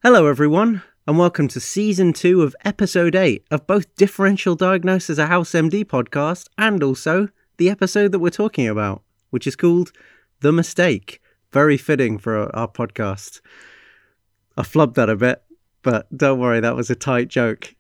Hello everyone, and welcome to Season 2 of Episode 8 of both Differential Diagnosis, a House MD podcast, and also the episode that we're talking about, which is called The Mistake. Very fitting for our podcast. I flubbed that a bit, but don't worry, that was a tight joke.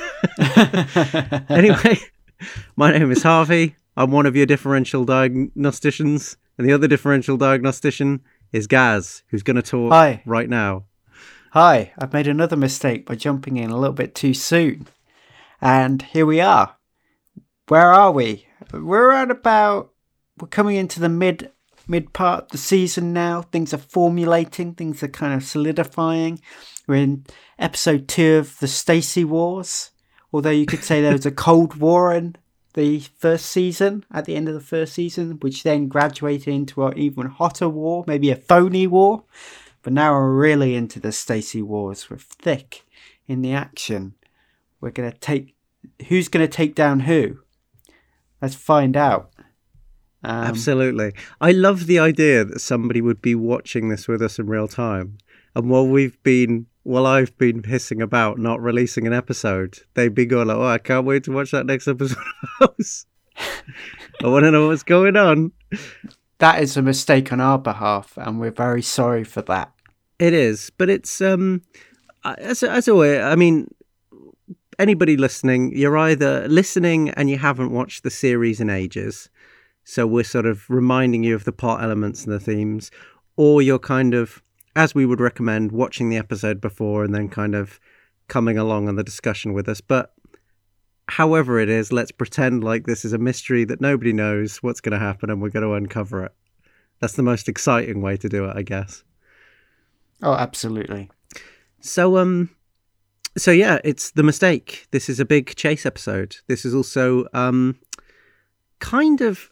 Anyway, my name is Harvey. I'm one of your differential diagnosticians, and the other differential diagnostician is Gaz, who's going to talk right now. Hi, I've made another mistake by jumping in a little bit too soon. And here we are. Where are we? We're coming into the mid part of the season now. Things are formulating, things are kind of solidifying. We're in episode 2 of the Stacey Wars. Although you could say there was a Cold War in the first season, at the end of the first season, which then graduated into an even hotter war, maybe a phony war. But now we're really into the Stacey Wars. We're thick in the action. Who's going to take down who? Let's find out. Absolutely. I love the idea that somebody would be watching this with us in real time. And while I've been pissing about not releasing an episode, they'd be going like, oh, I can't wait to watch that next episode of House. I want to know what's going on. That is a mistake on our behalf, and we're very sorry for that. It is, but it's as always. I mean, anybody listening, you're either listening and you haven't watched the series in ages, so we're sort of reminding you of the plot elements and the themes, or you're kind of, as we would recommend, watching the episode before and then kind of coming along on the discussion with us. But however it is, let's pretend like this is a mystery that nobody knows what's going to happen and we're going to uncover it. That's the most exciting way to do it, I guess. Oh, absolutely. So yeah, it's The Mistake. This is a big chase episode. This is also kind of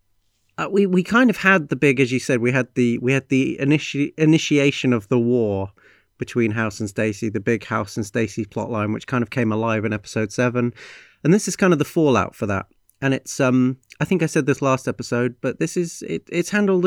we kind of had the big, as you said, we had the initiation of the war between House and Stacey, the big House and Stacey plotline, which kind of came alive in episode 7. And this is kind of the fallout for that. And it's, I think I said this last episode, but it's handled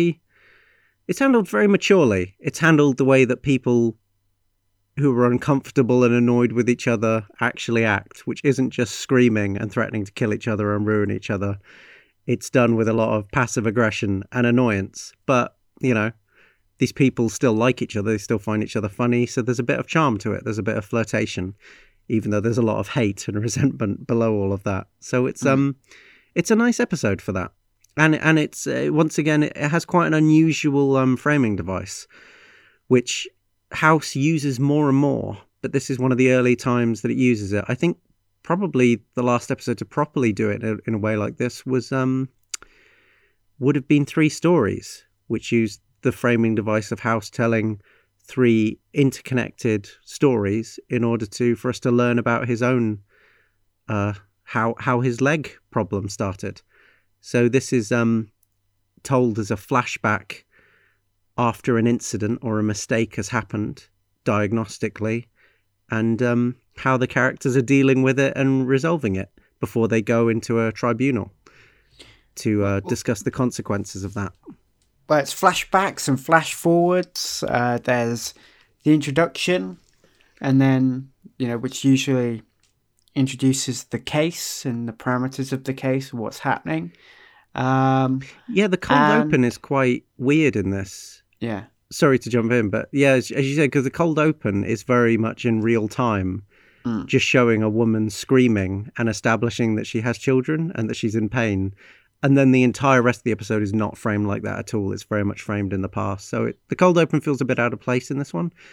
very maturely. It's handled the way that people who are uncomfortable and annoyed with each other actually act, which isn't just screaming and threatening to kill each other and ruin each other. It's done with a lot of passive aggression and annoyance. But, you know, these people still like each other. They still find each other funny. So there's a bit of charm to it. There's a bit of flirtation, even though there's a lot of hate and resentment below all of that. So it's a nice episode for that. And it's, once again, it has quite an unusual framing device, which House uses more and more. But this is one of the early times that it uses it. I think probably the last episode to properly do it in a way like this was would have been 3 Stories, which used the framing device of House telling 3 interconnected stories in order for us to learn about his own how his leg problem started. So this is told as a flashback after an incident or a mistake has happened diagnostically, and how the characters are dealing with it and resolving it before they go into a tribunal to discuss the consequences of that. Well, it's flashbacks and flash forwards. There's the introduction, and then, which usually introduces the case and the parameters of the case, what's happening. The cold open is quite weird in this. Yeah. Sorry to jump in, but yeah, as you said, because the cold open is very much in real time, just showing a woman screaming and establishing that she has children and that she's in pain. And then the entire rest of the episode is not framed like that at all. It's very much framed in the past. So the cold open feels a bit out of place in this one.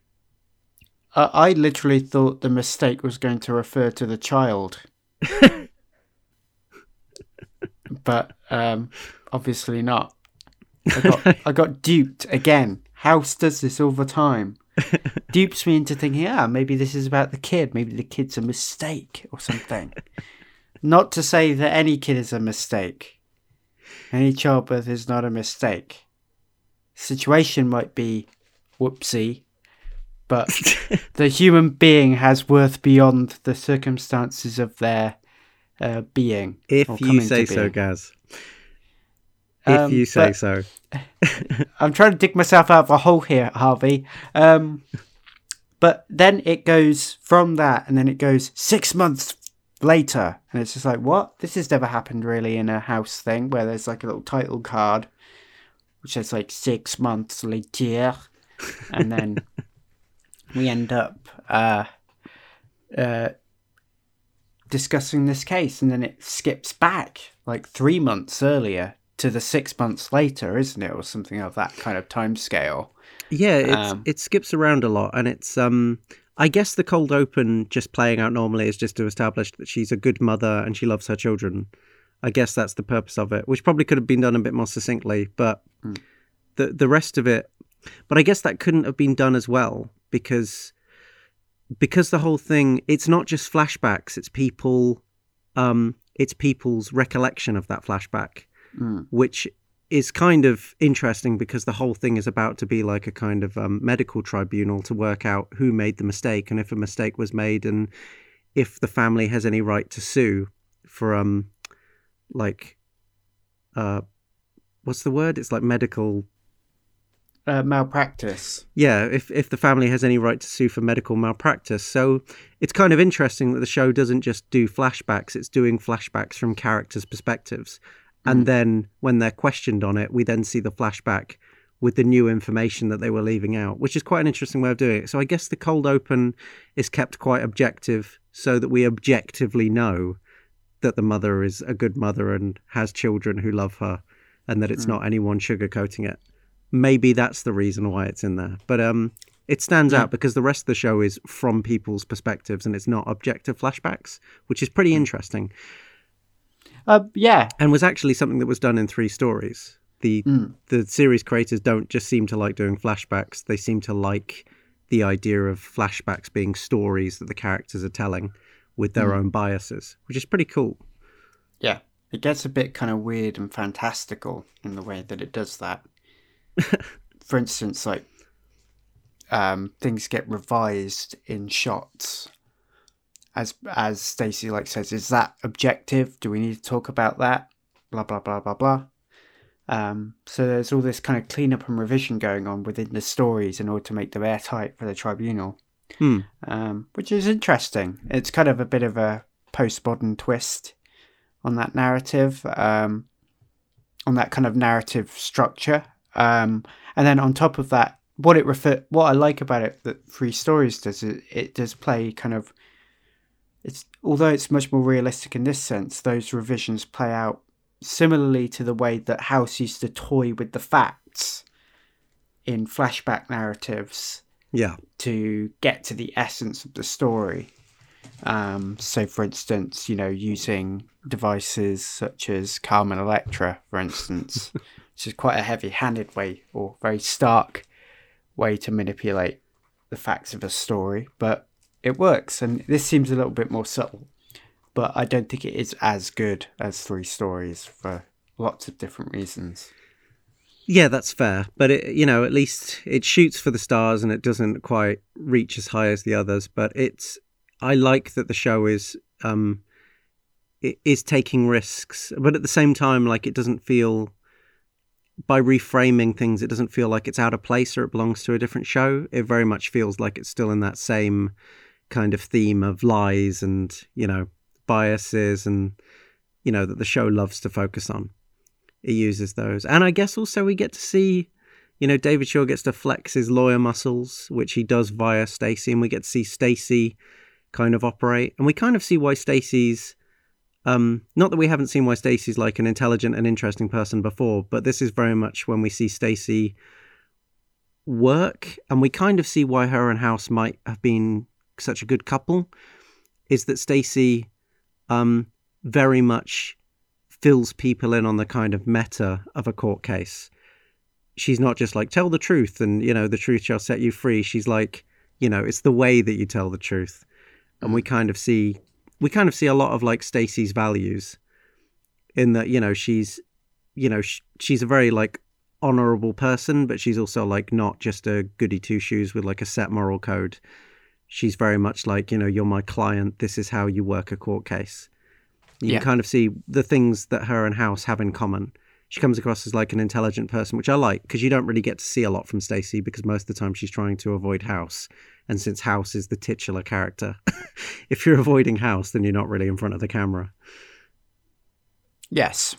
I literally thought the mistake was going to refer to the child. But obviously not. I got duped again. House does this all the time. Dupes me into thinking, maybe this is about the kid. Maybe the kid's a mistake or something. Not to say that any kid is a mistake. Any childbirth is not a mistake. Situation might be whoopsie, but the human being has worth beyond the circumstances of their being. If you say so, Gaz. If you say so. I'm trying to dig myself out of a hole here, Harvey. But then it goes from that, and then it goes 6 months later, and it's just like, what? This has never happened really in a House thing, where there's like a little title card which says like 6 months later, and then we end up discussing this case, and then it skips back like 3 months earlier to the 6 months later, isn't it, or something of that kind of time scale. Yeah, it skips around a lot, and it's I guess the cold open just playing out normally is just to establish that she's a good mother and she loves her children. I guess that's the purpose of it, which probably could have been done a bit more succinctly, but the rest of it. But I guess that couldn't have been done as well because the whole thing, it's not just flashbacks, it's people's recollection of that flashback, which is kind of interesting because the whole thing is about to be like a kind of medical tribunal to work out who made the mistake and if a mistake was made and if the family has any right to sue for what's the word? It's like medical malpractice. Yeah, if the family has any right to sue for medical malpractice. So it's kind of interesting that the show doesn't just do flashbacks, it's doing flashbacks from characters' perspectives. And then when they're questioned on it, we then see the flashback with the new information that they were leaving out, which is quite an interesting way of doing it. So I guess the cold open is kept quite objective so that we objectively know that the mother is a good mother and has children who love her and that it's not anyone sugarcoating it. Maybe that's the reason why it's in there. But it stands out because the rest of the show is from people's perspectives and it's not objective flashbacks, which is pretty interesting. Yeah. And was actually something that was done in 3 stories. The series creators don't just seem to like doing flashbacks. They seem to like the idea of flashbacks being stories that the characters are telling with their own biases, which is pretty cool. Yeah. It gets a bit kind of weird and fantastical in the way that it does that. For instance, like things get revised in shots. As Stacey says, is that objective? Do we need to talk about that? Blah, blah, blah, blah, blah. So there's all this kind of cleanup and revision going on within the stories in order to make them airtight for the tribunal, which is interesting. It's kind of a bit of a postmodern twist on that narrative, on that kind of narrative structure. And then on top of that, what I like about it that 3 Stories does, it does play kind of, although it's much more realistic in this sense, those revisions play out similarly to the way that House used to toy with the facts in flashback narratives to get to the essence of the story. So, for instance, using devices such as Carmen Electra, for instance, which is quite a heavy-handed way or very stark way to manipulate the facts of a story, but it works, and this seems a little bit more subtle, but I don't think it is as good as 3 Stories for lots of different reasons. Yeah, that's fair. But, at least it shoots for the stars and it doesn't quite reach as high as the others. But I like that the show is taking risks. But at the same time, it doesn't feel, by reframing things, it doesn't feel like it's out of place or it belongs to a different show. It very much feels like it's still in that same kind of theme of lies and, biases and, that the show loves to focus on. It uses those. And I guess also we get to see, David Shaw gets to flex his lawyer muscles, which he does via Stacey, and we get to see Stacey kind of operate. And we kind of see why Stacey's, not that we haven't seen why Stacey's like an intelligent and interesting person before, but this is very much when we see Stacey work, and we kind of see why her and House might have been such a good couple, is that Stacey very much fills people in on the kind of meta of a court case. She's not just like, tell the truth and, the truth shall set you free. She's like, it's the way that you tell the truth. And we kind of see a lot of like Stacey's values in that, she's a very like honorable person, but she's also like not just a goody two shoes with like a set moral code. She's very much like, you're my client. This is how you work a court case. You can kind of see the things that her and House have in common. She comes across as like an intelligent person, which I like because you don't really get to see a lot from Stacey because most of the time she's trying to avoid House And since House is the titular character, if you're avoiding House, then you're not really in front of the camera. Yes.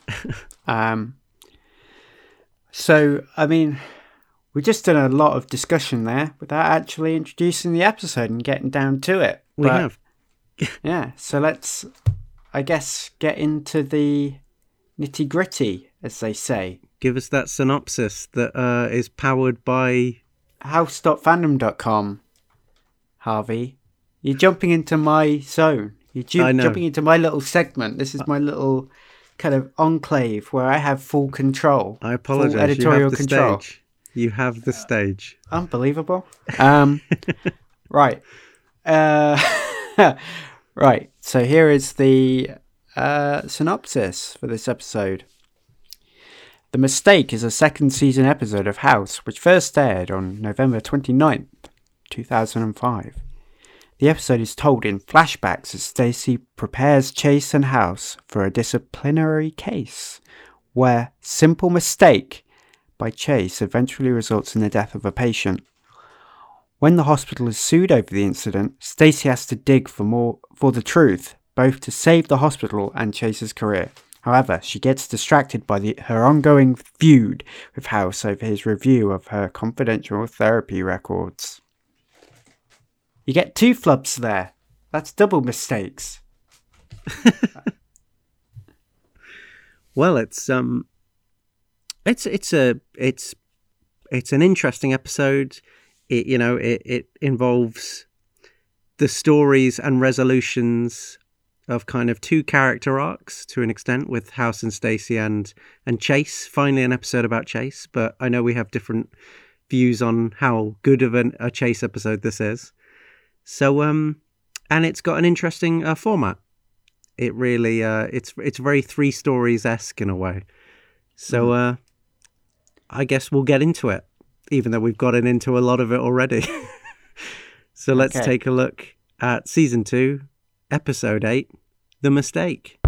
So, I mean, we've just done a lot of discussion there without actually introducing the episode and getting down to it. We have. Yeah, so let's, I guess, get into the nitty-gritty, as they say. Give us that synopsis that is powered by... House.fandom.com, Harvey. You're jumping into my zone. You're jumping into my little segment. This is my little kind of enclave where I have full control. I apologise. Full editorial control. Stage. You have the stage. Unbelievable. Right. Right. So here is the synopsis for this episode. The Mistake is a second season episode of House, which first aired on November 29th, 2005. The episode is told in flashbacks as Stacy prepares Chase and House for a disciplinary case, where simple mistake by Chase eventually results in the death of a patient. When the hospital is sued over the incident, Stacy has to dig for the truth, both to save the hospital and Chase's career. However, she gets distracted by her ongoing feud with House over his review of her confidential therapy records. You get 2 flubs there. That's double mistakes. Well, it's an interesting episode. It involves the stories and resolutions of kind of 2 character arcs to an extent, with House and Stacy and Chase. Finally, an episode about Chase, but I know we have different views on how good of a Chase episode this is. So, and it's got an interesting format. It really, it's very 3 Stories-esque in a way. So, I guess we'll get into it, even though we've gotten into a lot of it already. So let's take a look at Season 2, Episode 8, The Mistake.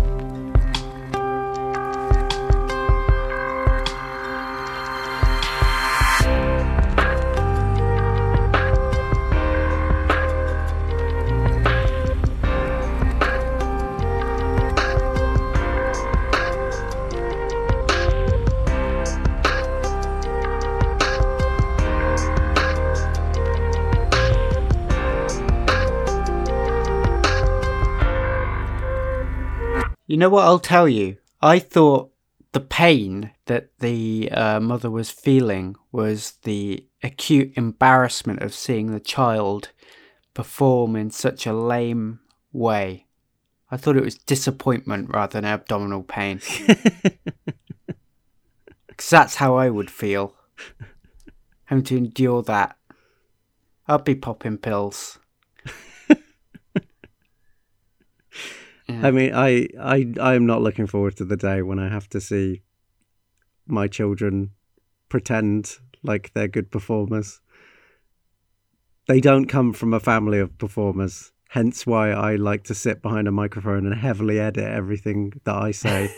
You know what I'll tell you? I thought the pain that the mother was feeling was the acute embarrassment of seeing the child perform in such a lame way. I thought it was disappointment rather than abdominal pain. Because that's how I would feel. Having to endure that. I'll be popping pills. Yeah. I mean, I'm not looking forward to the day when I have to see my children pretend like they're good performers. They don't come from a family of performers, hence why I like to sit behind a microphone and heavily edit everything that I say.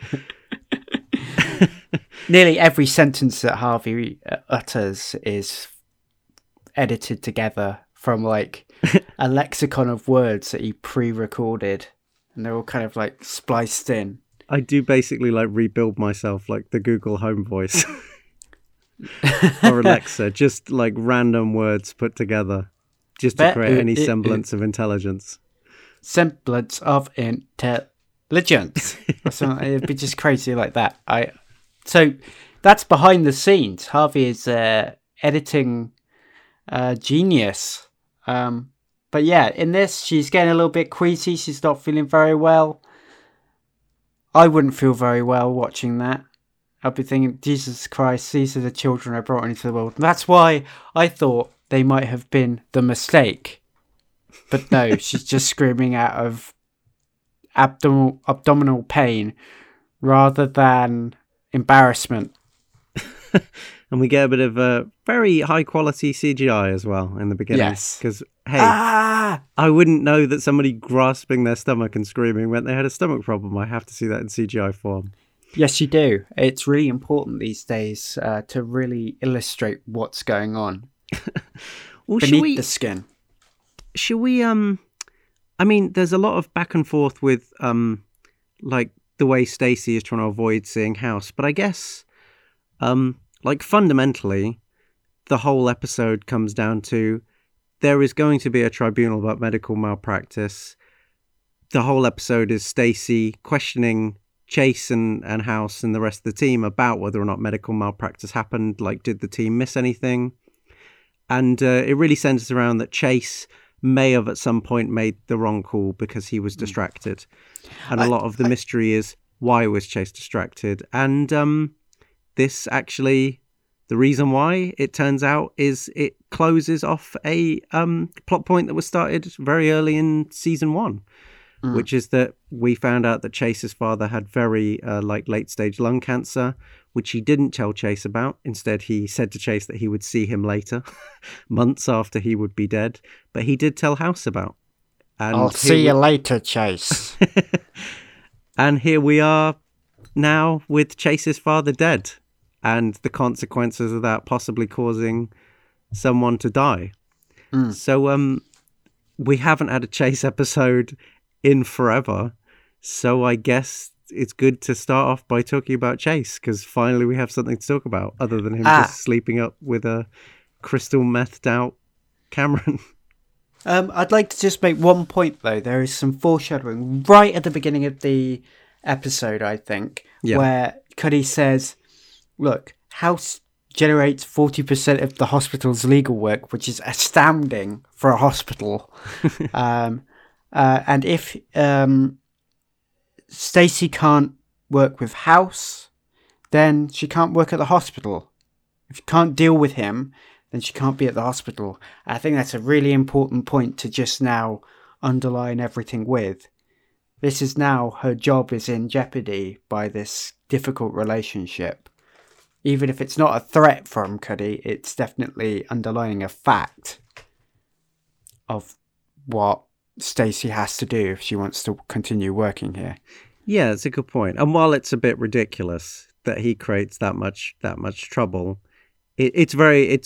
Nearly every sentence that Harvey utters is edited together from like a lexicon of words that he pre-recorded. And they're all kind of like spliced in. I do basically like rebuild myself like the Google Home voice. Or Alexa, just like random words put together just to create any semblance of intelligence. Semblance of intelligence. It'd be just crazy like that. So that's behind the scenes. Harvey is editing genius. But yeah, in this, she's getting a little bit queasy. She's not feeling very well. I wouldn't feel very well watching that. I'd be thinking, Jesus Christ, these are the children I brought into the world. And that's why I thought they might have been the mistake. But no, she's just screaming out of abdominal pain rather than embarrassment. And we get a bit of a very high quality CGI as well in the beginning. Yes. Because, hey, I wouldn't know that somebody grasping their stomach and screaming meant they had a stomach problem. I have to see that in CGI form. Yes, you do. It's really important these days to really illustrate what's going on beneath the skin. should we I mean, there's a lot of back and forth with like the way Stacey is trying to avoid seeing House, but I guess like fundamentally the whole episode comes down to there is going to be a tribunal about medical malpractice. The whole episode is Stacey questioning Chase and House and the rest of the team about whether or not medical malpractice happened. Like, did the team miss anything? And it really centers around that Chase may have at some point made the wrong call because he was distracted. And a lot of the mystery is, why was Chase distracted? And this actually, the reason why, it turns out, is it closes off a plot point that was started very early in season 1. Which is that we found out that Chase's father had very late stage lung cancer, which he didn't tell Chase about. Instead, he said to Chase that he would see him later, months after he would be dead. But he did tell House about. And I'll see you later, Chase. And here we are now with Chase's father dead, and the consequences of that possibly causing someone to die. So we haven't had a Chase episode in forever, so I guess it's good to start off by talking about Chase, because finally we have something to talk about other than him just sleeping up with a crystal methed out Cameron. I'd like to just make one point, though. There is some foreshadowing right at the beginning of the episode, I think, where Cuddy says, look, House generates 40% of the hospital's legal work, which is astounding for a hospital. And if Stacey can't work with House, then she can't work at the hospital. If you can't deal with him, then she can't be at the hospital. I think that's a really important point to just now underline everything with. This is now, her job is in jeopardy by this difficult relationship. Even if it's not a threat from Cuddy, it's definitely underlining a fact of what Stacey has to do if she wants to continue working here. Yeah, it's a good point. And while it's a bit ridiculous that he creates that much trouble, it's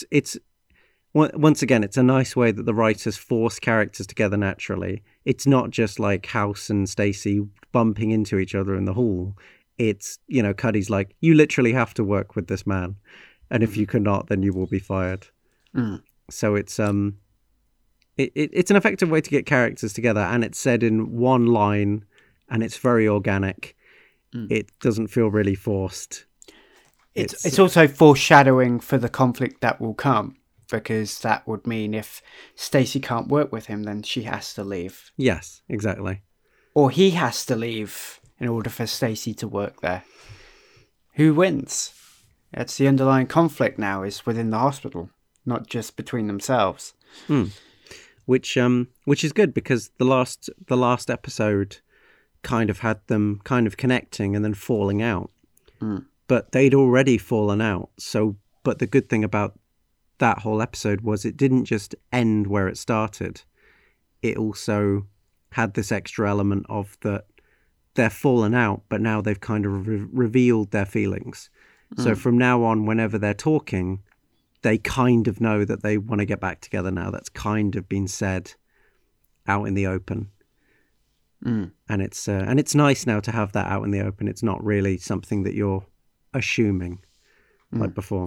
once again, it's a nice way that the writers force characters together naturally. It's not just like House and Stacey bumping into each other in the hall. It's, Cuddy's like, you literally have to work with this man, and if you cannot, then you will be fired. So it's it's an effective way to get characters together, and it's said in one line, and it's very organic. It doesn't feel really forced. It's also foreshadowing for the conflict that will come, because that would mean if Stacey can't work with him, then she has to leave. Yes, exactly. Or he has to leave in order for Stacey to work there. Who wins? That's the underlying conflict now, is within the hospital, not just between themselves. Which is good, because the last episode kind of had them kind of connecting and then falling out. But they'd already fallen out. But the good thing about that whole episode was it didn't just end where it started. It also had this extra element of that they're fallen out, but now they've kind of revealed their feelings. So from now on, whenever they're talking, they kind of know that they want to get back together now. That's kind of been said out in the open. And it's nice now to have that out in the open. It's not really something that you're assuming like before.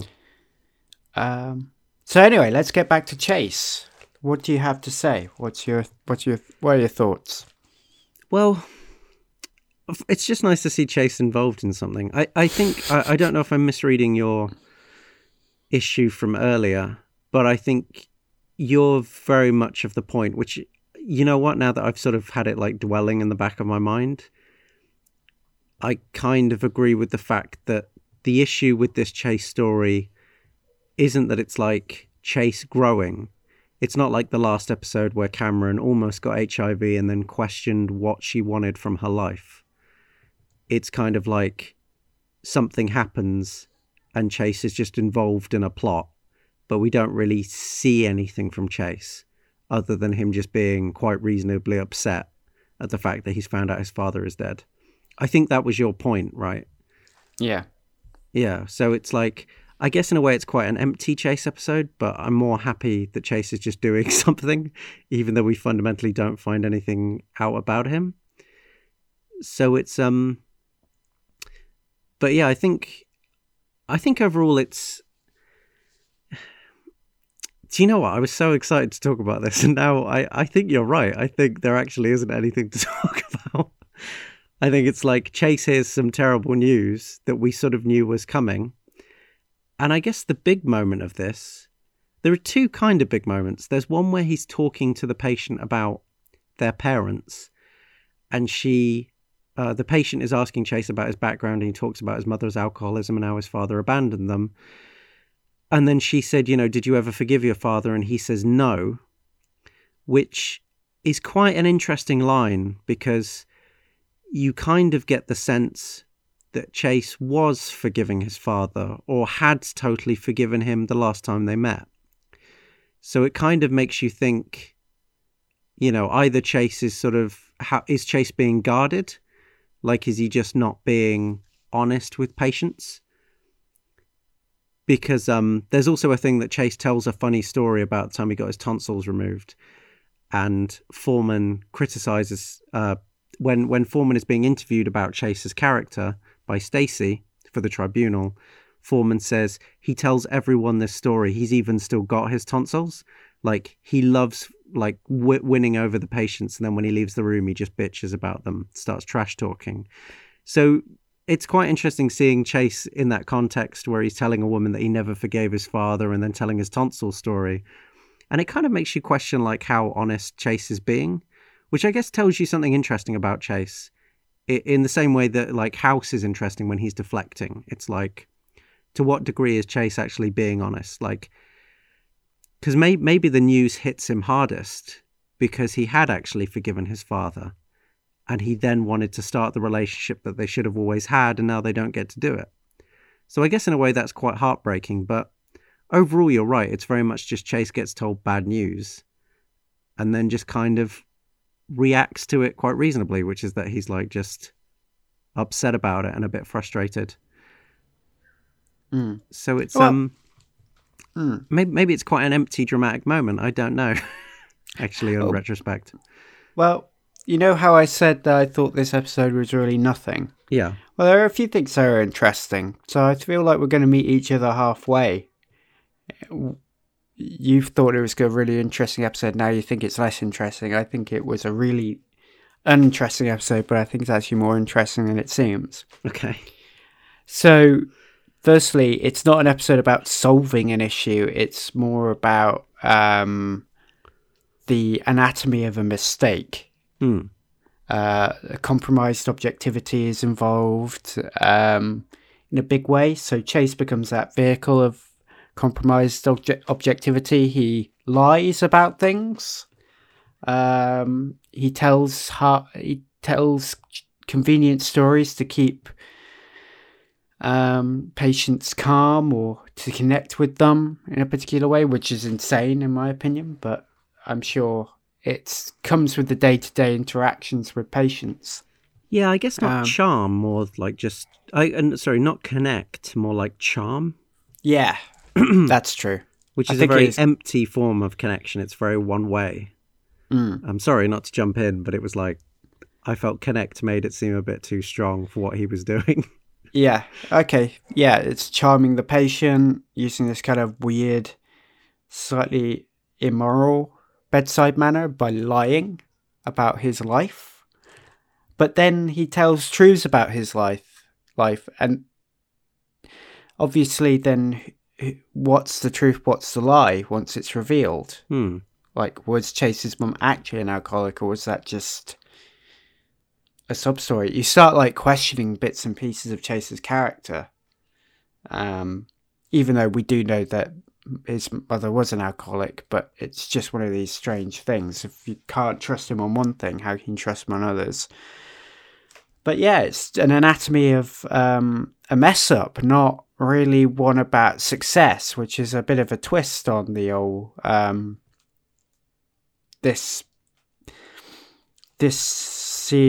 So anyway, let's get back to Chase. What do you have to say? What are your thoughts? Well, it's just nice to see Chase involved in something. I think I don't know if I'm misreading your issue from earlier, but I think you're very much of the point, which, you know what, now that I've sort of had it like dwelling in the back of my mind, I kind of agree with the fact that the issue with this Chase story isn't that it's like Chase growing. It's not like the last episode where Cameron almost got HIV and then questioned what she wanted from her life. It's kind of like something happens and Chase is just involved in a plot, but we don't really see anything from Chase other than him just being quite reasonably upset at the fact that he's found out his father is dead. I think that was your point, right? Yeah. Yeah, so it's like, I guess in a way it's quite an empty Chase episode, but I'm more happy that Chase is just doing something, even though we fundamentally don't find anything out about him. So it's but yeah, I think overall it's. Do you know what? I was so excited to talk about this, and now I think you're right. I think there actually isn't anything to talk about. I think it's like Chase hears some terrible news that we sort of knew was coming. And I guess the big moment of this, there are two kind of big moments. There's one where he's talking to the patient about their parents, and the patient is asking Chase about his background, and he talks about his mother's alcoholism and how his father abandoned them. And then she said, did you ever forgive your father? And he says no, which is quite an interesting line, because you kind of get the sense that Chase was forgiving his father, or had totally forgiven him the last time they met. So it kind of makes you think, either Chase is is Chase being guarded? Like, is he just not being honest with patients? Because there's also a thing that Chase tells a funny story about the time he got his tonsils removed. And Foreman criticizes, when Foreman is being interviewed about Chase's character by Stacy for the tribunal, Foreman says he tells everyone this story. He's even still got his tonsils. Like, he loves winning over the patients, and then when he leaves the room, he just bitches about them, starts trash talking. So it's quite interesting seeing Chase in that context where he's telling a woman that he never forgave his father and then telling his tonsil story. And it kind of makes you question how honest Chase is being, which I guess tells you something interesting about Chase. In the same way that House is interesting when he's deflecting. It's to what degree is Chase actually being honest? Because maybe the news hits him hardest because he had actually forgiven his father, and he then wanted to start the relationship that they should have always had, and now they don't get to do it. So I guess in a way that's quite heartbreaking, but overall you're right. It's very much just Chase gets told bad news and then just kind of reacts to it quite reasonably, which is that he's just upset about it and a bit frustrated. So it's maybe it's quite an empty dramatic moment. I don't know. Actually, in retrospect. Well, you know how I said that I thought this episode was really nothing? Yeah. Well, there are a few things that are interesting. So I feel like we're going to meet each other halfway. You thought it was a really interesting episode. Now you think it's less interesting. I think it was a really uninteresting episode, but I think it's actually more interesting than it seems. Okay. So, firstly, it's not an episode about solving an issue. It's more about the anatomy of a mistake. Compromised objectivity is involved in a big way. So Chase becomes that vehicle of compromised objectivity. He lies about things. He tells convenient stories to keep patients calm or to connect with them in a particular way, which is insane in my opinion, but I'm sure it comes with the day-to-day interactions with patients. Yeah, I guess not charm, more not connect, more like charm. Yeah, that's true. Which is a very empty form of connection. It's very one way. I'm sorry not to jump in, but it was I felt connect made it seem a bit too strong for what he was doing. Yeah, okay. Yeah, it's charming the patient using this kind of weird, slightly immoral bedside manner by lying about his life. But then he tells truths about his life. And obviously then what's the truth, what's the lie once it's revealed? Was Chase's mum actually an alcoholic, or was that just a sub-story? You start questioning bits and pieces of Chase's character. Even though we do know that his mother was an alcoholic, but it's just one of these strange things. If you can't trust him on one thing, how can you trust him on others? But yeah, it's an anatomy of a mess up, not really one about success, which is a bit of a twist on the old this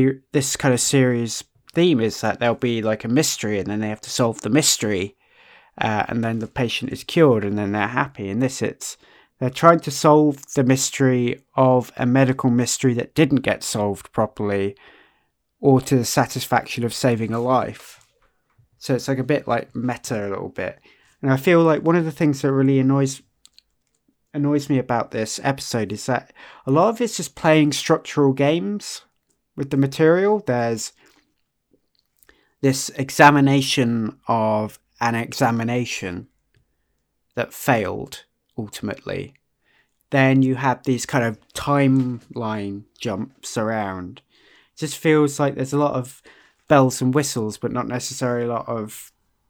kind of series theme, is that there'll be a mystery and then they have to solve the mystery. and then the patient is cured, and then they're happy. In this, they're trying to solve the mystery of a medical mystery that didn't get solved properly, or to the satisfaction of saving a life. So it's like a bit like meta a little bit. And I feel like one of the things that really annoys me about this episode is that a lot of it's just playing structural games with the material. There's this examination of an examination that failed ultimately. Then you have these kind of timeline jumps around. It just feels like there's a lot of bells and whistles, but not necessarily a lot of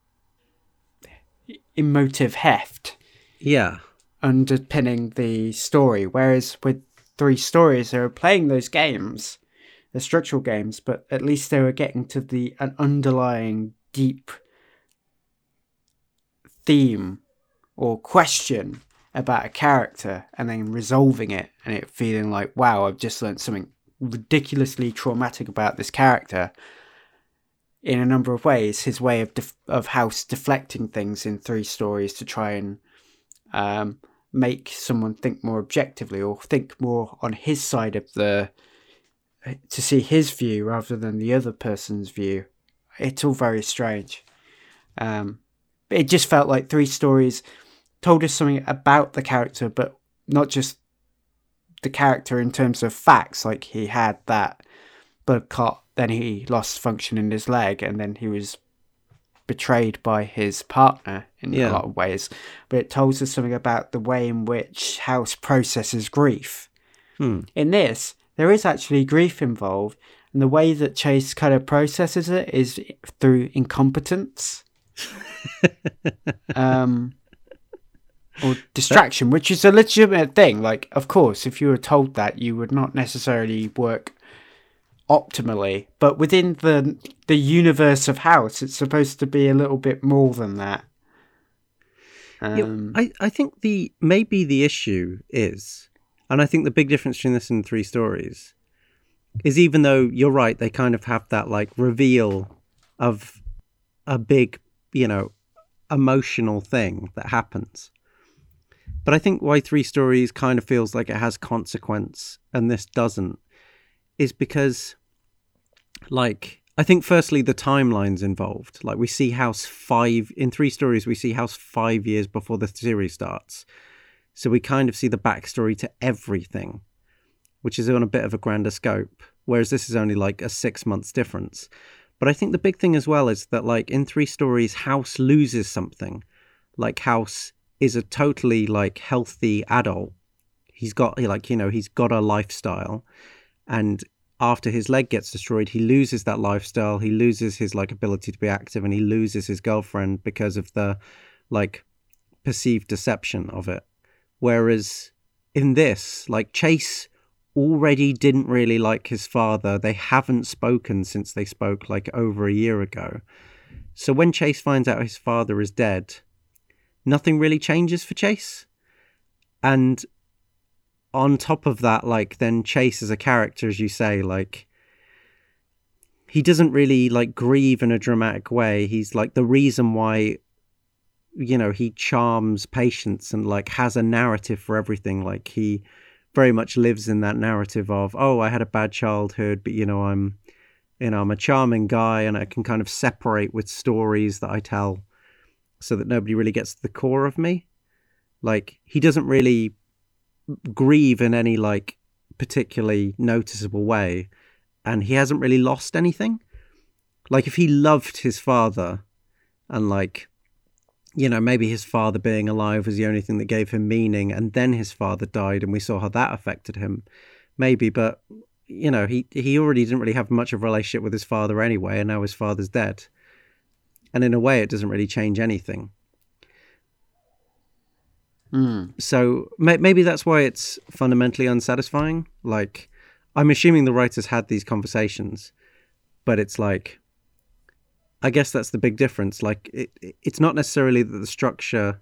emotive heft. Yeah. Underpinning the story. Whereas with Three Stories, they were playing those games, the structural games, but at least they were getting to an underlying deep theme or question about a character and then resolving it and it feeling like, wow, I've just learned something ridiculously traumatic about this character in a number of ways. His way of House deflecting things in Three Stories to try and make someone think more objectively or think more on his side to see his view rather than the other person's view. It's all very strange. It just felt like Three Stories told us something about the character, but not just the character in terms of facts. Like, he had that blood clot, then he lost function in his leg, and then he was betrayed by his partner in a lot of ways. But it tells us something about the way in which House processes grief. In this, there is actually grief involved, and the way that Chase kind of processes it is through incompetence. Or distraction, which is a legitimate thing. Like, of course, if you were told that, you would not necessarily work optimally, but within the universe of House, it's supposed to be a little bit more than that. I think maybe the issue is, and I think the big difference between this and Three Stories is, even though you're right, they kind of have that like reveal of a big, emotional thing that happens. But I think why Three Stories kind of feels like it has consequence and this doesn't is because, like, I think firstly the timeline's involved. Like, we see House 5 in Three Stories, we see House 5 years before the series starts. So we kind of see the backstory to everything, which is on a bit of a grander scope, whereas this is only like a 6 months difference. But I think the big thing as well is that, like, in Three Stories, House loses something. Like, House is a totally like healthy adult. He's got he's got a lifestyle, and after his leg gets destroyed, he loses that lifestyle. He loses his like ability to be active, and he loses his girlfriend because of the like perceived deception of it. Whereas in this, like, Chase already didn't really like his father. They haven't spoken since they spoke like over a year ago. So when Chase finds out his father is dead, nothing really changes for Chase. And on top of that, like, then Chase as a character, as you say, like, he doesn't really like grieve in a dramatic way. He's like the reason why, he charms patients and like has a narrative for everything. Like, he very much lives in that narrative of, oh, I had a bad childhood, but I'm a charming guy, and I can kind of separate with stories that I tell so that nobody really gets to the core of me. Like, he doesn't really grieve in any like particularly noticeable way, and he hasn't really lost anything. Like, if he loved his father and like, maybe his father being alive was the only thing that gave him meaning, and then his father died and we saw how that affected him, maybe, but he already didn't really have much of a relationship with his father anyway, and now his father's dead. And in a way, it doesn't really change anything. So maybe that's why it's fundamentally unsatisfying. Like, I'm assuming the writers had these conversations, but it's like, I guess that's the big difference. Like, it's not necessarily that the structure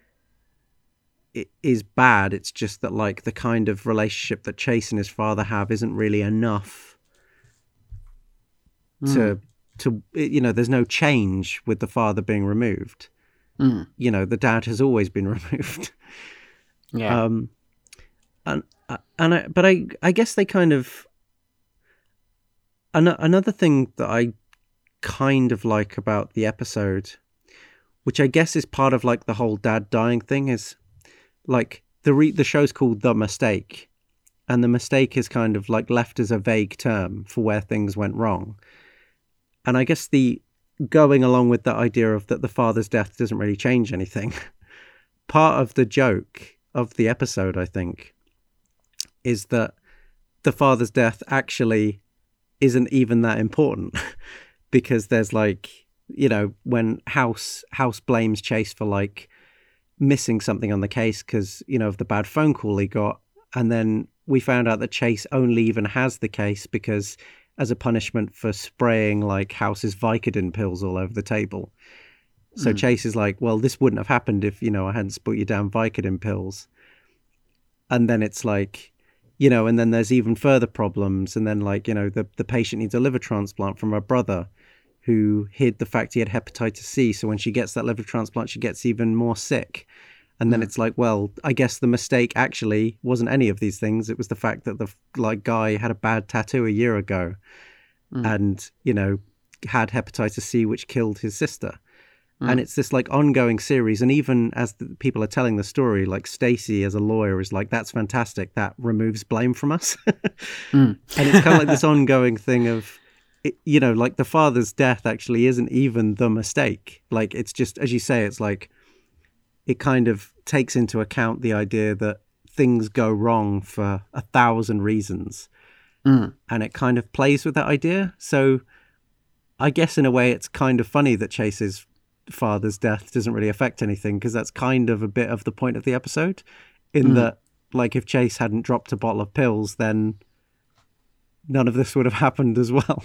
is bad. It's just that, like, the kind of relationship that Chase and his father have isn't really enough to there's no change with the father being removed. you know, the dad has always been removed. Yeah. But I guess they kind of, another thing that I kind of like about the episode, which I guess is part of like the whole dad dying thing, is like the show's called The Mistake, and the mistake is kind of like left as a vague term for where things went wrong. And I guess the going along with that idea of that the father's death doesn't really change anything, part of the joke of the episode, I think, is that the father's death actually isn't even that important because there's like, you know, when House blames Chase for like missing something on the case because, you know, of the bad phone call he got, and then we found out that Chase only even has the case because as a punishment for spraying like House's Vicodin pills all over the table. So Chase is like, well, this wouldn't have happened if, you know, I hadn't spilled your damn Vicodin pills. And then it's like, you know, and then there's even further problems. And then like, you know, the patient needs a liver transplant from her brother who hid the fact he had hepatitis C. So when she gets that liver transplant, she gets even more sick. And then it's like, well, I guess the mistake actually wasn't any of these things. It was the fact that the like guy had a bad tattoo a year ago and, you know, had hepatitis C, which killed his sister. And it's this like ongoing series. And even as the people are telling the story, like Stacey as a lawyer is like, that's fantastic. That removes blame from us. And it's kind of like this ongoing thing of, you know, like the father's death actually isn't even the mistake. Like, it's just, as you say, it's like, it kind of takes into account the idea that things go wrong for 1,000 reasons. And it kind of plays with that idea. So I guess in a way it's kind of funny that Chase's father's death doesn't really affect anything, because that's kind of a bit of the point of the episode, in that, like, if Chase hadn't dropped a bottle of pills, then none of this would have happened as well.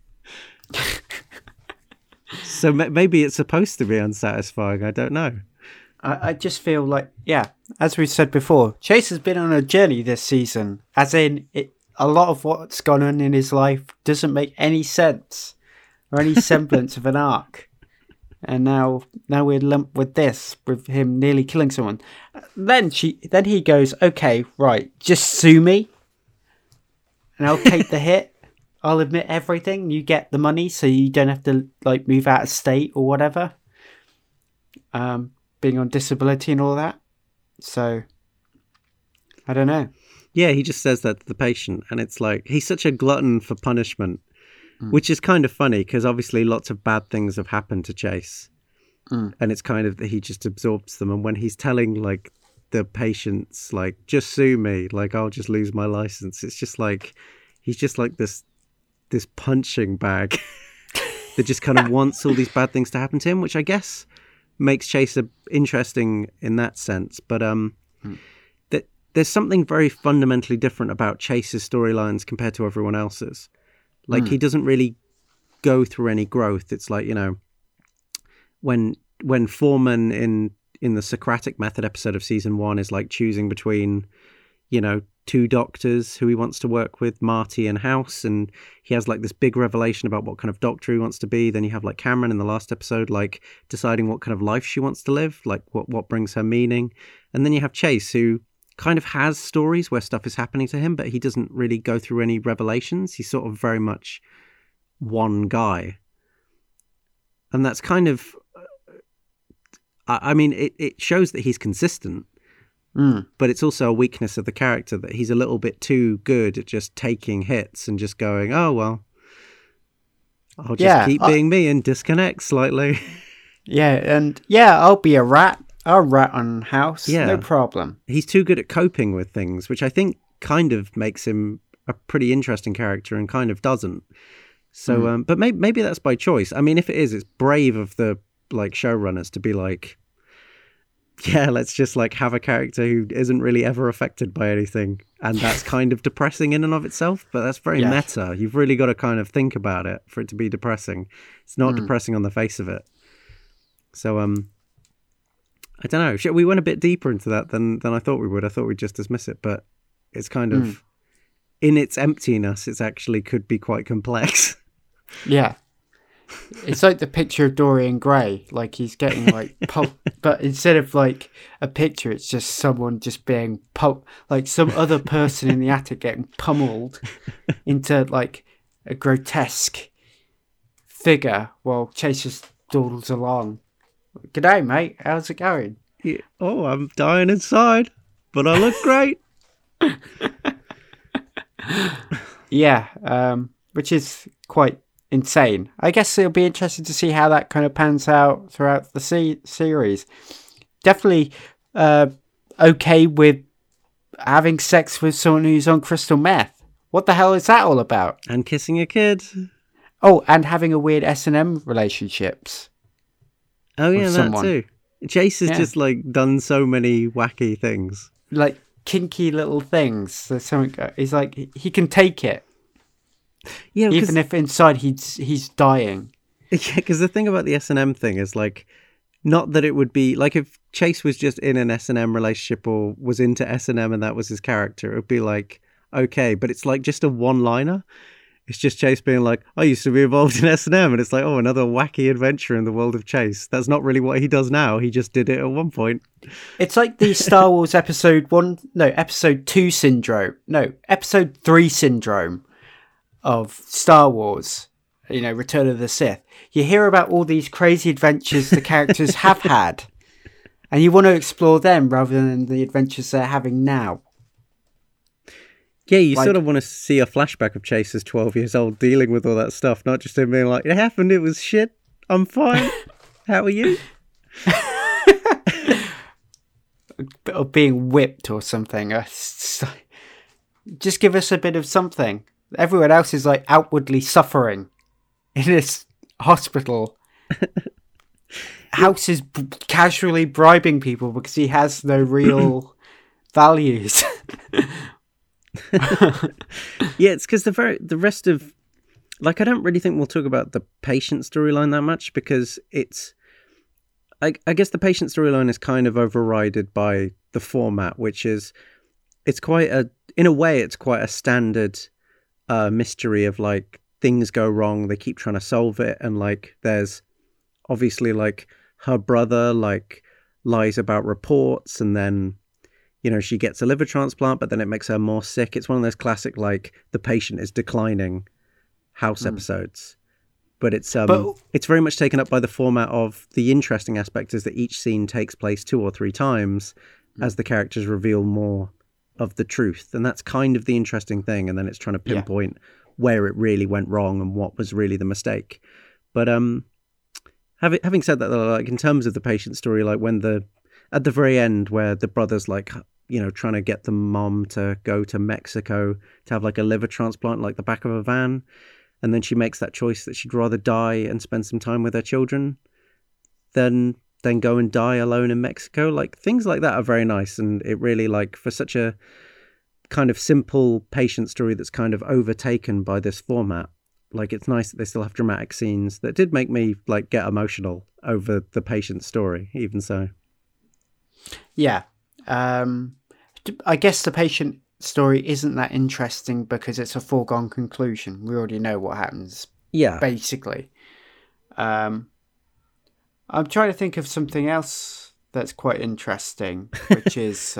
So maybe it's supposed to be unsatisfying. I don't know. I just feel like, yeah, as we said before, Chase has been on a journey this season, as in a lot of what's gone on in his life doesn't make any sense or any semblance of an arc. And now we're lumped with this, with him nearly killing someone. Then he goes, okay, right, just sue me and I'll take the hit. I'll admit everything. You get the money so you don't have to like move out of state or whatever. Being on disability and all that. So, I don't know. Yeah, he just says that to the patient, and it's like, he's such a glutton for punishment, which is kind of funny, because obviously lots of bad things have happened to Chase, and it's kind of that he just absorbs them. And when he's telling, like, the patients, like, just sue me, like, I'll just lose my license, it's just like, he's just like this punching bag that just kind of wants all these bad things to happen to him, which I guess makes Chase interesting in that sense. But that there's something very fundamentally different about Chase's storylines compared to everyone else's. Like, he doesn't really go through any growth. It's like, you know, when Foreman in the Socratic Method episode of season 1 is like choosing between, you know, two doctors who he wants to work with, Marty and House, and he has like this big revelation about what kind of doctor he wants to be. Then you have like Cameron in the last episode, like deciding what kind of life she wants to live, like what brings her meaning. And then you have Chase, who kind of has stories where stuff is happening to him, but he doesn't really go through any revelations. He's sort of very much one guy. And that's kind of, I mean, it shows that he's consistent. But it's also a weakness of the character that he's a little bit too good at just taking hits and just going, oh, well, I'll just keep being me and disconnect slightly. I'll be a rat. I'll rat on House. Yeah. No problem. He's too good at coping with things, which I think kind of makes him a pretty interesting character and kind of doesn't. So, but maybe that's by choice. I mean, if it is, it's brave of the like showrunners to be like, yeah, let's just like have a character who isn't really ever affected by anything. And that's kind of depressing in and of itself, but that's very meta. You've really got to kind of think about it for it to be depressing. It's not depressing on the face of it. So, I don't know. We went a bit deeper into that than I thought we would. I thought we'd just dismiss it, but it's kind of, in its emptiness, it's actually could be quite complex. Yeah. It's like the picture of Dorian Gray. Like he's getting like but instead of like a picture, it's just someone just being like some other person in the attic getting pummeled into like a grotesque figure while Chase just dawdles along. G'day, mate. How's it going? Yeah. Oh, I'm dying inside, but I look great. Yeah, which is quite insane. I guess it'll be interesting to see how that kind of pans out throughout the series. Definitely okay with having sex with someone who's on crystal meth. What the hell is that all about? And kissing a kid. Oh, and having a weird S&M relationships. Oh yeah, that too. Chase has just like done so many wacky things. Like kinky little things. There's something. He's like he can take it. Yeah, even if inside he's dying. Yeah, because the thing about the S&M thing is like, not that it would be like if Chase was just in an S&M relationship or was into S&M and that was his character, it would be like okay, but it's like just a one-liner. It's just Chase being like, I used to be involved in S&M, and it's like, oh, another wacky adventure in the world of Chase. That's not really what he does now. He just did it at one point. It's like the Star Wars episode 2 syndrome. No, episode 3 syndrome of Star Wars, Return of the Sith. You hear about all these crazy adventures the characters have had, and you want to explore them rather than the adventures they're having now. Yeah, you sort of want to see a flashback of Chase as 12 years old dealing with all that stuff, not just him being like, it happened, it was shit, I'm fine, how are you? Or being whipped or something. Just give us a bit of something. Everyone else is like outwardly suffering in this hospital. House is casually bribing people because he has no real values. Yeah, it's because the rest of, like, I don't really think we'll talk about the patient storyline that much because it's, I guess the patient storyline is kind of overridden by the format, which is, it's quite in a way, it's quite a standard mystery of like things go wrong, they keep trying to solve it, and like there's obviously like her brother like lies about reports, and then she gets a liver transplant, but then it makes her more sick. It's one of those classic, like, the patient is declining House episodes. But it's very much taken up by the format of the interesting aspect is that each scene takes place 2 or 3 times as the characters reveal more of the truth. And that's kind of the interesting thing. And then it's trying to pinpoint where it really went wrong and what was really the mistake. But having said that, though, like, in terms of the patient story, like at the very end where the brother's like, trying to get the mom to go to Mexico to have like a liver transplant, like the back of a van. And then she makes that choice that she'd rather die and spend some time with her children than go and die alone in Mexico. Like things like that are very nice. And it really, like, for such a kind of simple patient story that's kind of overtaken by this format, like it's nice that they still have dramatic scenes that did make me like get emotional over the patient story, even so. Yeah. I guess the patient story isn't that interesting because it's a foregone conclusion. We already know what happens. Yeah. Basically. I'm trying to think of something else that's quite interesting, which is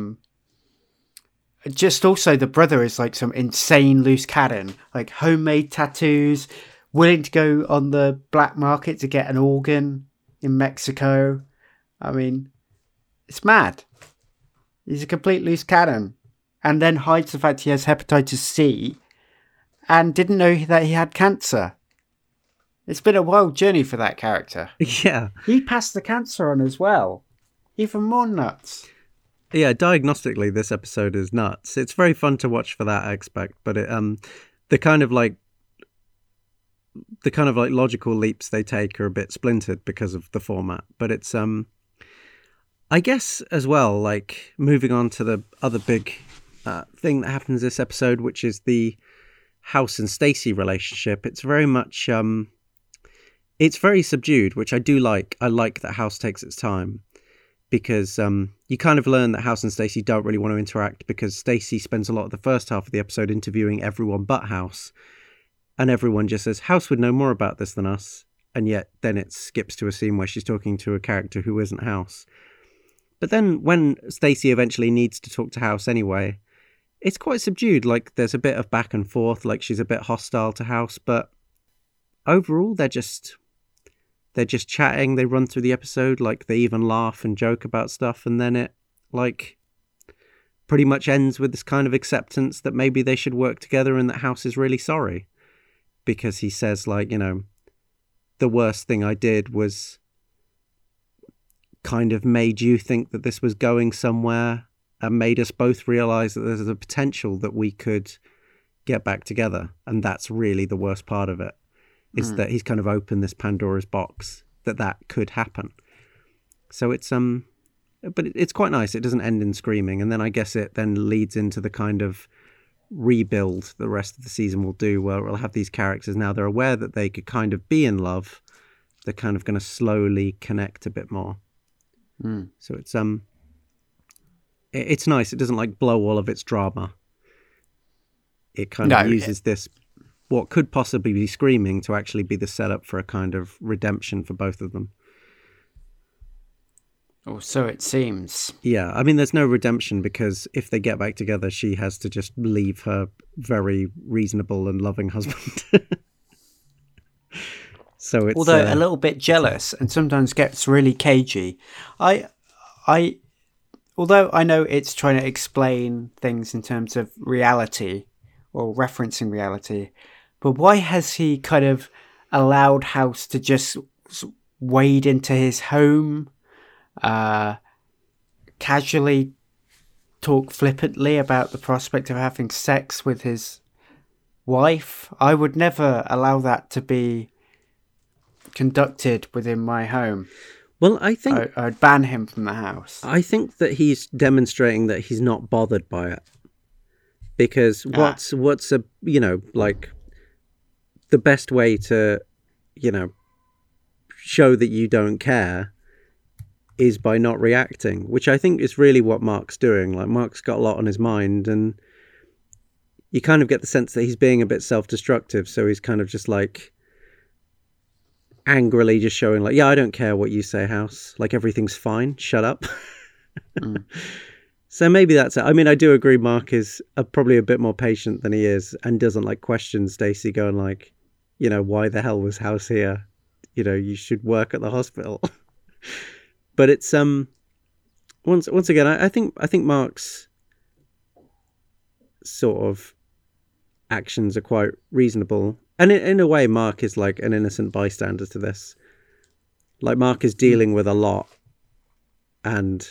just also the brother is like some insane loose cannon, like homemade tattoos, willing to go on the black market to get an organ in Mexico. I mean, it's mad. He's a complete loose cannon. And then hides the fact he has hepatitis C and didn't know that he had cancer. It's been a wild journey for that character. Yeah. He passed the cancer on as well. Even more nuts. Yeah, diagnostically, this episode is nuts. It's very fun to watch for that aspect, but it the kind of like logical leaps they take are a bit splintered because of the format. But it's I guess as well, like moving on to the other big thing that happens this episode, which is the House and Stacey relationship. It's very much it's very subdued, which I do like. I like that House takes its time because you kind of learn that House and Stacey don't really want to interact because Stacey spends a lot of the first half of the episode interviewing everyone but House. And everyone just says, House would know more about this than us. And yet then it skips to a scene where she's talking to a character who isn't House. But then when Stacey eventually needs to talk to House anyway, it's quite subdued. Like, there's a bit of back and forth, like she's a bit hostile to House, but overall they're just chatting. They run through the episode, like they even laugh and joke about stuff, and then it like pretty much ends with this kind of acceptance that maybe they should work together and that House is really sorry. Because he says, like, the worst thing I did was kind of made you think that this was going somewhere and made us both realize that there's a potential that we could get back together. And that's really the worst part of it, is that he's kind of opened this Pandora's box that could happen. So it's, but it's quite nice. It doesn't end in screaming. And then I guess it then leads into the kind of rebuild the rest of the season will do, where we'll have these characters now they're aware that they could kind of be in love. They're kind of going to slowly connect a bit more. So it's nice. It doesn't like blow all of its drama. It kind of uses this what could possibly be screaming to actually be the setup for a kind of redemption for both of them. Or so it seems. Yeah, I mean, there's no redemption because if they get back together, she has to just leave her very reasonable and loving husband. So it's although a little bit jealous and sometimes gets really cagey. Although I know it's trying to explain things in terms of reality or referencing reality, but why has he kind of allowed House to just wade into his home? Casually talk flippantly about the prospect of having sex with his wife. I would never allow that to be conducted within my home. Well, I think I'd ban him from the house. I think that he's demonstrating that he's not bothered by it, because what's a like the best way to show that you don't care is by not reacting, which I think is really what Mark's doing. Like, Mark's got a lot on his mind, and you kind of get the sense that he's being a bit self-destructive. So he's kind of just like angrily just showing like, yeah, I don't care what you say, House. Like, everything's fine. Shut up. So maybe that's it. I mean, I do agree Mark is probably a bit more patient than he is and doesn't like question Stacey going like, why the hell was House here? You should work at the hospital. But it's once again, I think Mark's sort of actions are quite reasonable, and in a way, Mark is like an innocent bystander to this. Like, Mark is dealing with a lot, and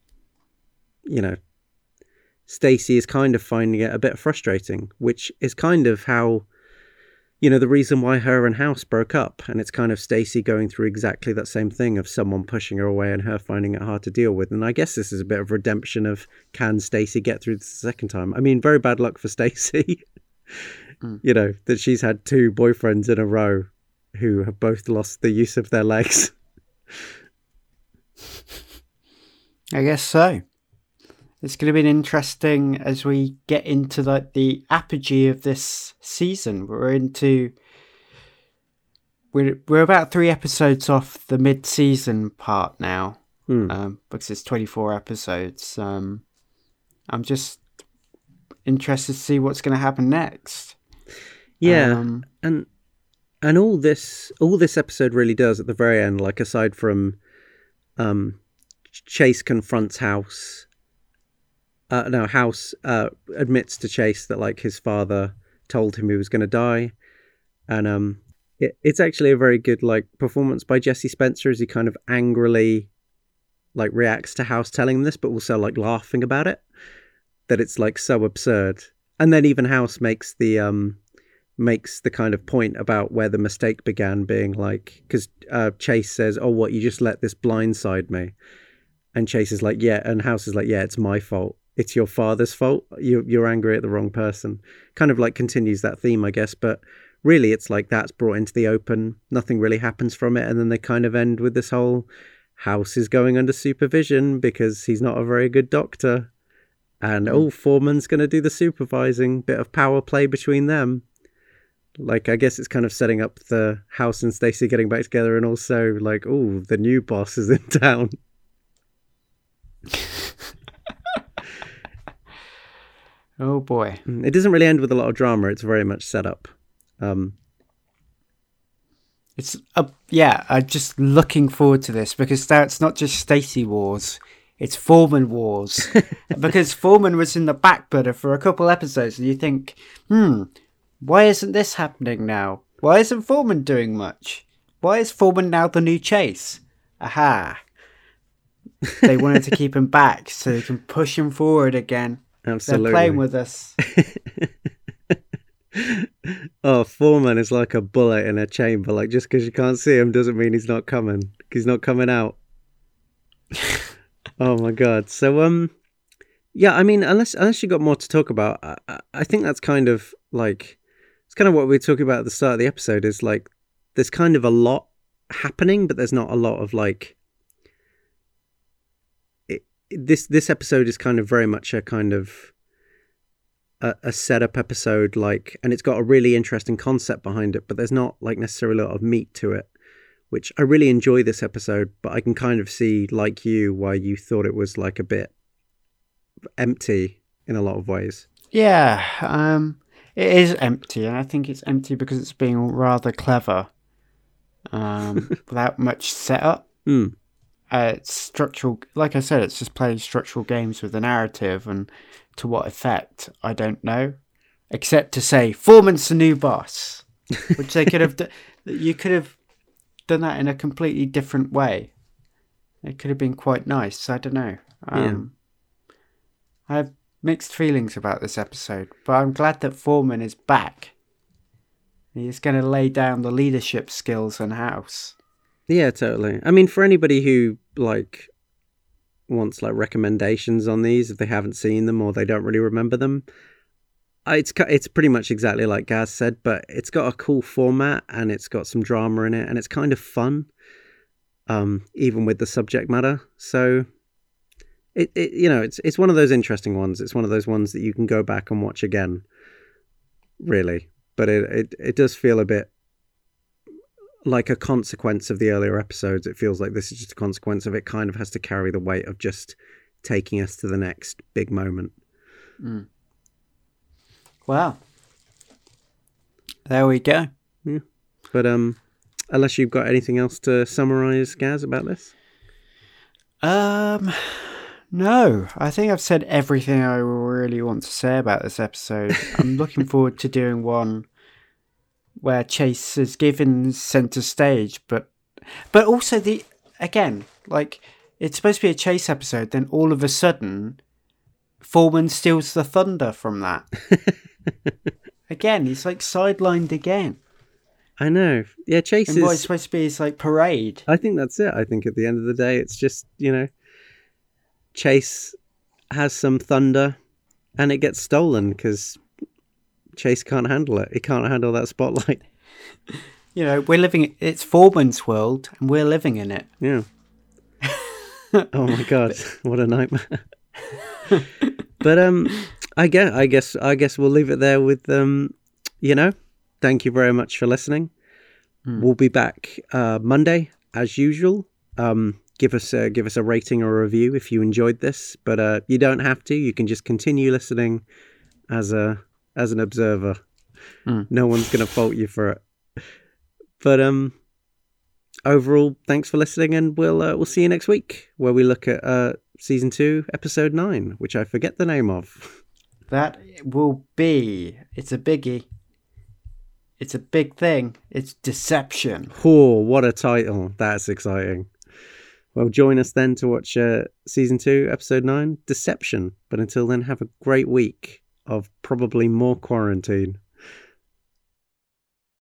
Stacey is kind of finding it a bit frustrating, which is kind of how. The reason why her and House broke up, and it's kind of Stacey going through exactly that same thing of someone pushing her away and her finding it hard to deal with. And I guess this is a bit of redemption of, can Stacey get through this the second time? I mean, very bad luck for Stacey, that she's had 2 boyfriends in a row who have both lost the use of their legs. I guess so. It's going to be interesting as we get into the apogee of this season. We're about 3 episodes off the mid-season part now, because it's 24 episodes. I'm just interested to see what's going to happen next. Yeah, and all this episode really does at the very end, like aside from Chase confronts House. House admits to Chase that like his father told him he was going to die, and it's actually a very good like performance by Jesse Spencer as he kind of angrily like reacts to House telling him this, but also like laughing about it, that it's like so absurd. And then even House makes the kind of point about where the mistake began, being like, because Chase says, "Oh, what, you just let this blindside me?" And Chase is like, "Yeah," and House is like, "Yeah, it's my fault. It's your father's fault. You're angry at the wrong person." Kind of like continues that theme, I guess. But really, it's like that's brought into the open. Nothing really happens from it. And then they kind of end with this whole House is going under supervision because he's not a very good doctor. And Foreman's going to do the supervising. Bit of power play between them. Like, I guess it's kind of setting up the House and Stacey getting back together, and also like, oh, the new boss is in town. Oh boy. It doesn't really end with a lot of drama. It's very much set up. It's I'm just looking forward to this, because now it's not just Stacey Wars, it's Foreman Wars. Because Foreman was in the back burner for a couple episodes, and you think, why isn't this happening now? Why isn't Foreman doing much? Why is Foreman now the new Chase? Aha. They wanted to keep him back so they can push him forward again. Absolutely. They're playing with us. Oh, Foreman is like a bullet in a chamber. Like, just because you can't see him doesn't mean he's not coming. He's not coming out. Oh my god. So yeah, I mean, unless you got more to talk about, I think that's kind of like, it's kind of what we were talking about at the start of the episode, is like, there's kind of a lot happening, but there's not a lot of like, this episode is kind of very much a kind of a setup episode, like, and it's got a really interesting concept behind it, but there's not like necessarily a lot of meat to it, which I really enjoy this episode, but I can kind of see, like you, why you thought it was like a bit empty in a lot of ways. Yeah, it is empty, and I think it's empty because it's being rather clever, without much setup. It's structural, like I said, it's just playing structural games with the narrative, and to what effect, I don't know. Except to say, Foreman's the new boss, which they could have. You could have done that in a completely different way. It could have been quite nice. I don't know. I have mixed feelings about this episode, but I'm glad that Foreman is back. He's going to lay down the leadership skills in House. Yeah, totally. I mean, for anybody who like wants like recommendations on these, if they haven't seen them or they don't really remember them, it's pretty much exactly like Gaz said, but it's got a cool format and it's got some drama in it, and it's kind of fun, even with the subject matter. So it you know, it's one of those interesting ones. It's one of those ones that you can go back and watch again, really. But it does feel a bit like a consequence of the earlier episodes. It feels like this is just a consequence of it. Kind of has to carry the weight of just taking us to the next big moment. Wow. There we go. Yeah. But unless you've got anything else to summarize, Gaz, about this? No, I think I've said everything I really want to say about this episode. I'm looking forward to doing one where Chase is given center stage, but also again, like, it's supposed to be a Chase episode, then all of a sudden Foreman steals the thunder from that. Again, he's like sidelined again. I know. Yeah, Chase and is... what it's supposed to be is like parade. I think that's it. I think at the end of the day, it's just, you know, Chase has some thunder and it gets stolen because Chase can't handle it. He can't handle that spotlight. You know, it's Foreman's world and we're living in it. Yeah. Oh my God, what a nightmare. But I guess we'll leave it there with you know, thank you very much for listening. We'll be back Monday as usual. Give us a rating or a review if you enjoyed this, but you don't have to. You can just continue listening as an observer. No one's going to fault you for it. But overall, thanks for listening, and we'll see you next week, where we look at season 2, episode 9, which I forget the name of. That will be... It's a biggie. It's a big thing. It's Deception. Oh, what a title. That's exciting. Well, join us then to watch season 2, episode 9, Deception. But until then, have a great week of probably more quarantine.